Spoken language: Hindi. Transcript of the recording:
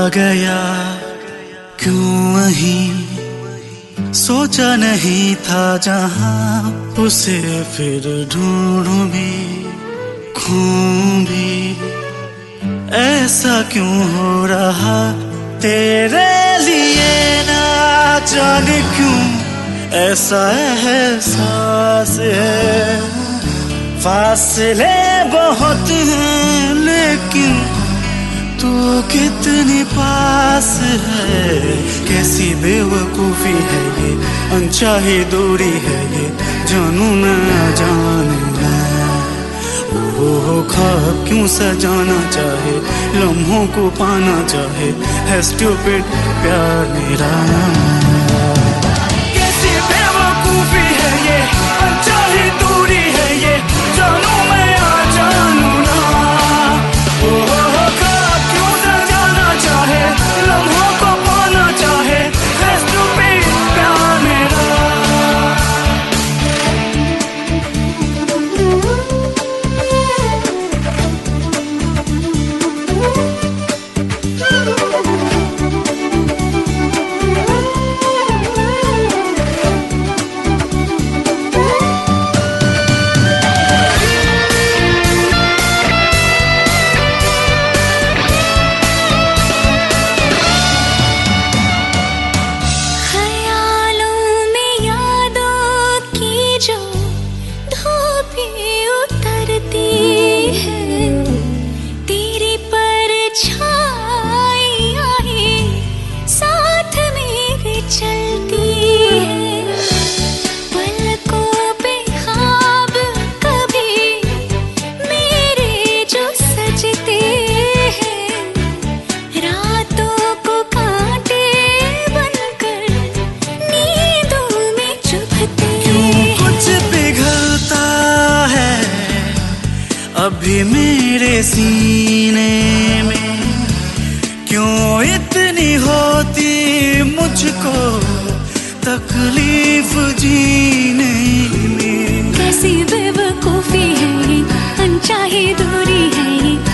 गया क्यों वहीं, सोचा नहीं था जहां उसे फिर ढूंढूं भी खूं भी। ऐसा क्यों हो रहा तेरे लिए ना जाने क्यों ऐसा एहसास है। फासले बहुत हैं लेकिन तू कितनी पास है। कैसी बेवकूफी है ये, अनचाही दूरी है ये, जानू ना जाने वो ख्वाब क्यों सजाना चाहे, लम्हों को पाना चाहे, है स्टूपिड प्यार मेरा। कैसी बेवकूफी है ये, अनचाही दूरी है ये, जानू मैं या जानू ना। वो ख्वाब क्यों सजाना चाहे, लम्हों को पाना चाहे, है स्टूपिड प्यार मेरा। अभी मेरे सीने में क्यों इतनी होती मुझको तकलीफ जीने में। कैसी बेवकूफी है ये, अनचाही दूरी है ये,